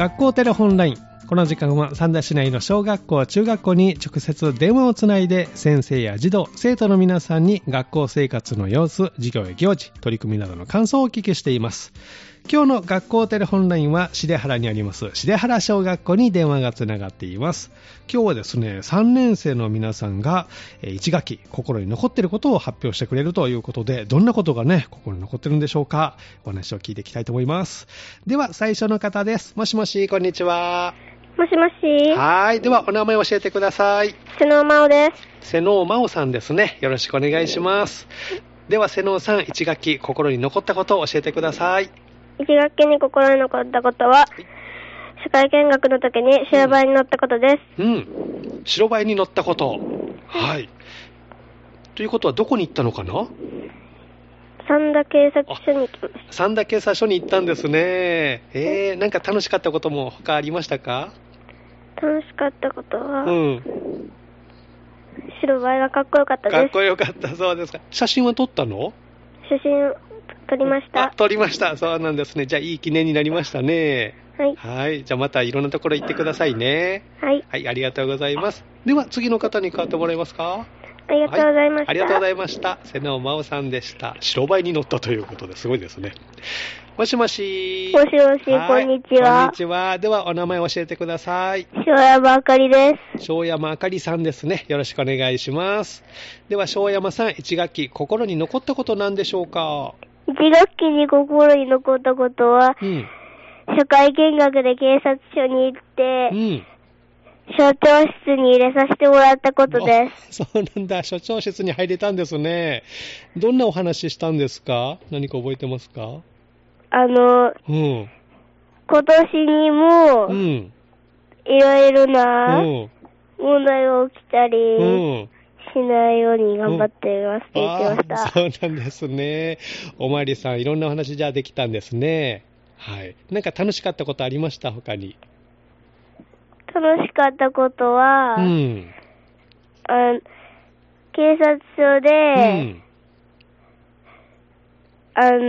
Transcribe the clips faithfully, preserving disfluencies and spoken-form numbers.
学校テレホンライン。この時間は三田市内の小学校中学校に直接電話をつないで先生や児童生徒の皆さんに学校生活の様子、授業や行事、取り組みなどの感想をお聞きしています。今日の学校テレホンラインは重原にあります重原小学校に電話がつながっています。今日はですね、さんねん生の皆さんがいち学期心に残っていることを発表してくれるということで、どんなことがね心に残っているんでしょうか。お話を聞いていきたいと思います。では最初の方です。もしもし、こんにちは。 もしもし。 はい。ではお名前を教えてください。 瀬能真央です。 瀬能真央さんですね。よろしくお願いします。では瀬能さん、いち学期心に残ったことを教えてください。 いち学期に心に残ったことは、はい、社会見学の時に白バイに乗ったことです。 うん、うん、白バイに乗ったこと。はい。ということはどこに行ったのかな。 三田警察署に行きました。 三田警察署に行ったんですね。えー、なんか楽しかったことも他ありましたか。 楽しかったことは、 うん、 白バイがかっこよかったです。 かっこよかった。そうですか。写真は撮ったの。 写真撮りました。 あ、撮りました。そうなんですね。じゃあいい記念になりましたね。 はい。 はい。じゃあまたいろんなところ行ってくださいね。 はい。 はい、ありがとうございます。では次の方に代わってもらえますか。 ありがとうございました。はい、 ありがとうございました。瀬能真央さんでした。白バイに乗ったということですごいですね。もしもし。 もしもし、こんにちは。 こんにちは。ではお名前を教えてください。 庄山あかりです。 庄山あかりさんですね。よろしくお願いします。では庄山さん、いち学期心に残ったことなんでしょうか。 いち学期に心に残ったことは、うん、社会見学で警察署に行って、うん、署長室に入れさせてもらったことです。 そうなんだ。署長室に入れたんですね。どんなお話したんですか。何か覚えてますか。 あの、うん、今年にも、うん、いろいろな問題が起きたり、うんしないように頑張っていますって言ってました。 うん、そうなんですね。おまわりさん、いろんなお話じゃあできたんですね。はい。なんか楽しかったことありました他に。 楽しかったことは、うん、あ警察署で、うん、あの、うん、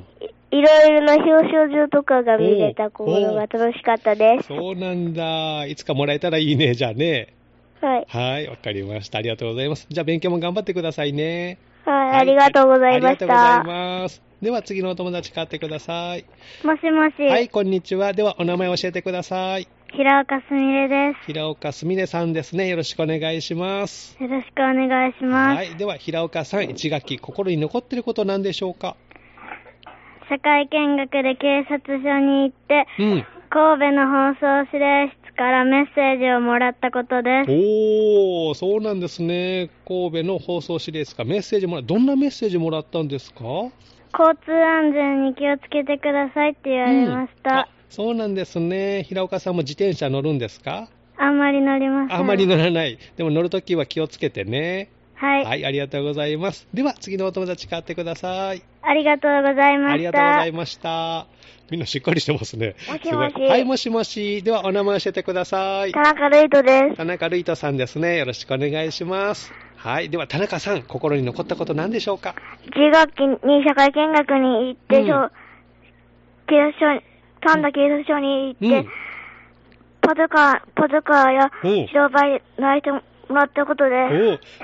いろいろな表彰状とかが見れたことが楽しかったです。 そうなんだ。いつかもらえたらいいね、じゃあね。 はい。 はい、わかりました。ありがとうございます。じゃあ勉強も頑張ってくださいね。 はい、はい、ありがとうございました。ありがとうございます。では次のお友達代わってください。 もしもし。 はい、こんにちは。ではお名前を教えてください。 平岡すみれです。 平岡すみれさんですね。よろしくお願いします。 よろしくお願いします。 はい、では平岡さん、いち学期心に残っていることなんでしょうか。 社会見学で警察署に行って、うん、神戸の放送指令室からメッセージをもらったことです。 おー、そうなんですね。神戸の放送指令室からメッセージもらった。どんなメッセージもらったんですか。 交通安全に気をつけてくださいって言われました。うん、 あ、そうなんですね。平岡さんも自転車乗るんですか。 あんまり乗りません。 あんまり乗らない。でも乗るときは気をつけてね。 はい。 はい、ありがとうございます。では次のお友達代わってください。 ありがとうございました。 ありがとうございました。みんなしっかりしてますね。 もしもし。 はい、もしもし。ではお名前教えてください。 田中瑠衣です。 田中瑠衣さんですね。よろしくお願いします。はい、では田中さん、心に残ったこと何でしょうか。 いち学期に社会見学に行って、うん、警察署、三田警察署に行って、うん、パトカー、パトカーや白バイ乗れてもらったことです。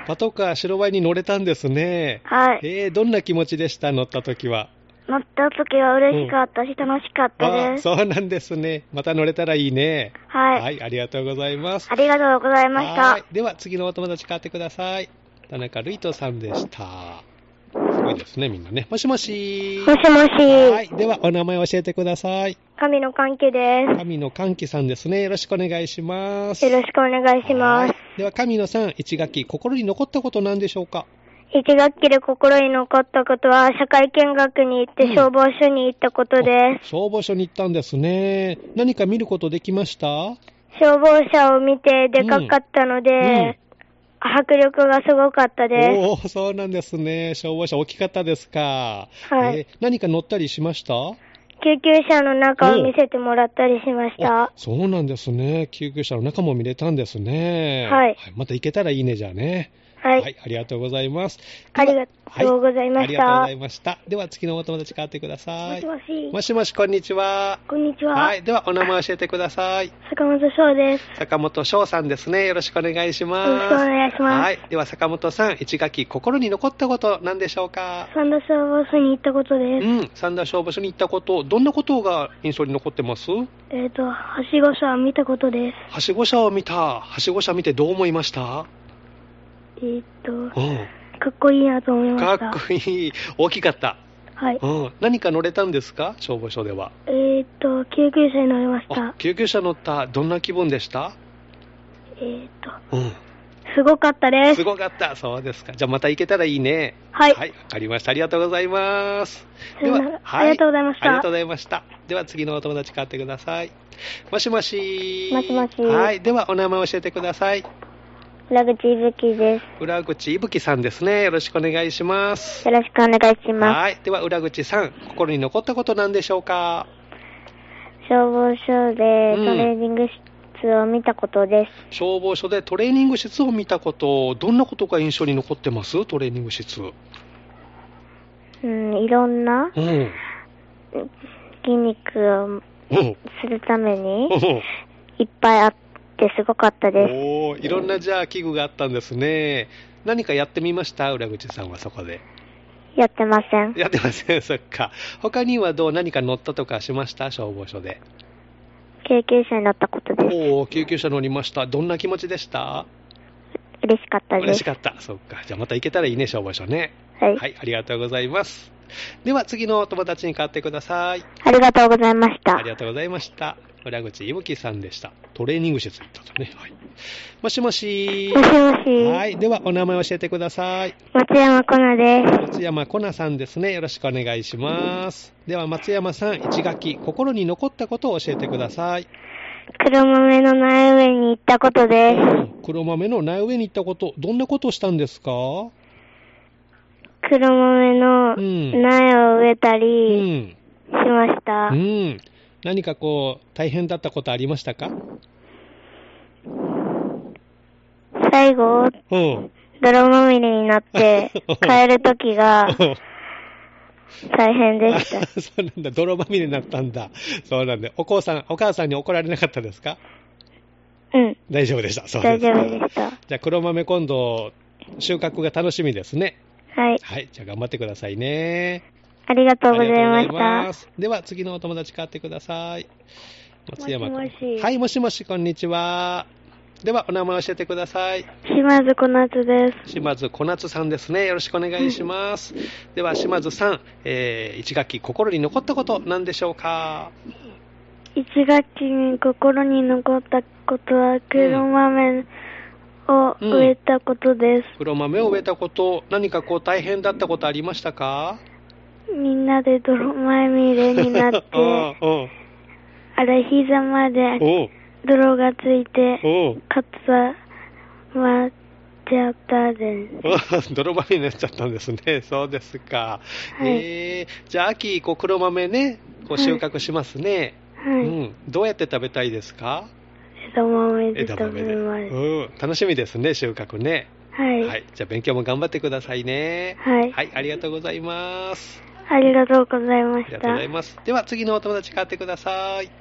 お、パトカー白バイに乗れたんですね。 はい。 えー、どんな気持ちでした乗った時は。 乗った時は嬉しかったし、うん、楽しかったです。 あ、そうなんですね。また乗れたらいいね。 はい。 はい、ありがとうございます。 ありがとうございました。はい。 では次のお友達代わってください。田中瑠衣さんでした。すごいですね、みんなね。もしもし。 もしもし。 はい。ではお名前教えてください。 神野歓喜です。 神野歓喜さんですね。よろしくお願いします。 よろしくお願いします。 では神野さん、いち学期心に残ったことなんでしょうか。 いち学期で心に残ったことは、社会見学に行って消防署に行ったことです。うん、 消防署に行ったんですね。何か見ることできました？ 消防車を見てでかかったので、うんうん、迫力がすごかったです。 おー、そうなんですね。消防車大きかったですか。 はい。 えー、何か乗ったりしました？ 救急車の中を見せてもらったりしました。 そうなんですね。救急車の中も見れたんですね。 はい。 また行けたらいいね、じゃあね。 はい。 はい、ありがとうございます。 ありがとうございました。はい、ありがとうございました。では、次のお友達変わってください。 もしもし。 もしもし、こんにちは。 こんにちは。 はい、では、お名前教えてください。 坂本翔です。 坂本翔さんですね。よろしくお願いします。 よろしくお願いします。 はい。では、坂本さん、一学期心に残ったこと何でしょうか？ 三田消防署に行ったことです。 うん、三田消防署に行ったこと、どんなことが印象に残ってます？ えっと、はしご車を見たことです。 はしご車を見た。はしご車見てどう思いました？ えっと、 うん、 かっこいいなと思いました。 かっこいい。大きかった。 はい。 うん、何か乗れたんですか？消防署では。 えっと、救急車に乗りました。 救急車乗った。どんな気分でした？ えっと、 うん。 すごかったです。 すごかった。そうですか。じゃあまた行けたらいいね。 はい。 はい。わかりました。ありがとうございます。 では、はい、ありがとうございました。 ありがとうございました。では次のお友達変わってください。もしもし。 もしもし。 はい。ではお名前教えてください。 裏口いぶきです。 裏口いぶきさんですね。よろしくお願いします。 よろしくお願いします。 はい。では裏口さん、心に残ったことなんでしょうか？ 消防署でトレーニング室を見たことです、 うん。消防署でトレーニング室を見たこと、どんなことが印象に残ってます？トレーニング室。 うん、いろんな、うん、筋肉をするために、うん、いっぱいあって、すごかったです。 おー、いろんなじゃあ器具があったんですね。何かやってみました？裏口さんはそこで。 やってません。 やってません。そっか。他にはどう、何か乗ったとかしました？消防署で。 救急車に乗ったことです。 おー、救急車乗りました。どんな気持ちでした？ 嬉しかったです。 嬉しかった。そっか。じゃあまた行けたらいいね、消防署ね。 はい。 はい、ありがとうございます。では次のお友達に代わってください。 ありがとうございました。 ありがとうございました。裏口いぶきさんでした。トレーニング室行ったとね。はい。もしもし。 もしもし。 はい。ではお名前教えてください。 松山コナです。 松山コナさんですね。よろしくお願いします。では松山さん、一学期心に残ったことを教えてください。 黒豆の苗植えに行ったことです。 うん、黒豆の苗植えに行ったこと、どんなことをしたんですか？ 黒豆の苗を植えたりしました。 うん。うん、何かこう、大変だったことありましたか？ 最後、うん、泥まみれになって帰るときが大変でした。 そうなんだ。泥まみれになったんだ。そうなんだ。お母さん、お母さんに怒られなかったですか？ うん。 大丈夫でした。そうです。 大丈夫でした。 じゃあ黒豆今度収穫が楽しみですね。 はい。 はい。じゃあ頑張ってくださいね。 ありがとうございました。 では次のお友達変わってください。松山君。 もしもし。 はい、もしもし、こんにちは。ではお名前教えてください。 島津小夏です。 島津小夏さんですね。よろしくお願いします。うん、では島津さん、えー、一学期心に残ったこと何でしょうか？ 一学期に心に残ったことは黒豆を植えたことです。うんうん、 黒豆を植えたこと、何かこう大変だったことありましたか？ みんなで泥まみれになってあれ膝まで泥がついてかつまっちゃったです。 泥まみれになっちゃったんですね。そうですか。はい、えー、じゃあ秋こう黒豆ねこう収穫しますね。はい、うん、どうやって食べたいですか？ 枝豆で食べます。 うん、楽しみですね、収穫ね。 はい、 はい。じゃあ勉強も頑張ってくださいね。 はい。 はい、ありがとうございます。 ありがとうございました。ありがとうございます。では次のお友達変わってください。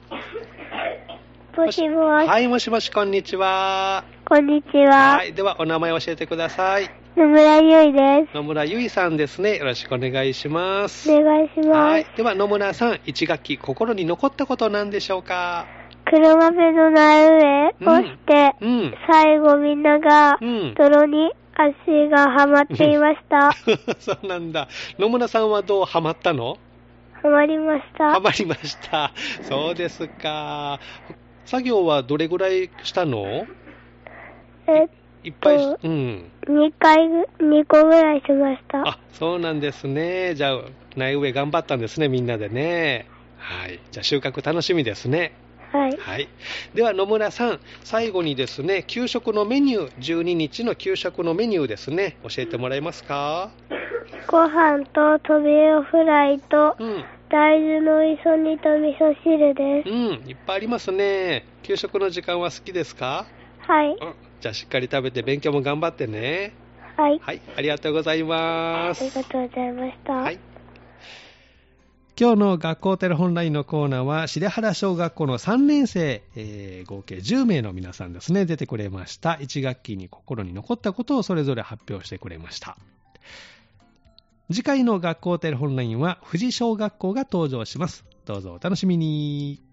もしもし。 はい、もしもし、こんにちは。 こんにちは。 はい、ではお名前教えてください。 野村ゆいです。 野村ゆいさんですね。よろしくお願いします。 お願いします。 はい。では野村さん、一学期心に残ったことなんでしょうか？ 黒豆の苗植えをして、うんうん、最後みんなが泥に足がはまっていました。 そうなんだ。野村さんはどうはまったの？ はまりました。 はまりました。そうですか。作業はどれぐらいしたの？ えっと、 いっぱい、うん。 にかい、にこぐらいしました。 あ、そうなんですね。じゃあ、苗植え頑張ったんですね、みんなでね。はい。じゃあ、収穫楽しみですね。 はい。 はい。では、野村さん、最後にですね、給食のメニュー、じゅうににちの給食のメニューですね、教えてもらえますか？ ご飯とトビウオフライと、うん、大豆の味噌煮と味噌汁です。 うん、いっぱいありますね。給食の時間は好きですか？ はい。 じゃあしっかり食べて勉強も頑張ってね。 はい。 はい、ありがとうございます。 ありがとうございました。 はい。今日の学校テレホンラインのコーナーは、白原小学校のさんねん生、えー、合計じゅう名の皆さんですね、出てくれました。いち学期に心に残ったことをそれぞれ発表してくれました。次回の学校テレホンラインは、富士小学校が登場します。どうぞお楽しみに。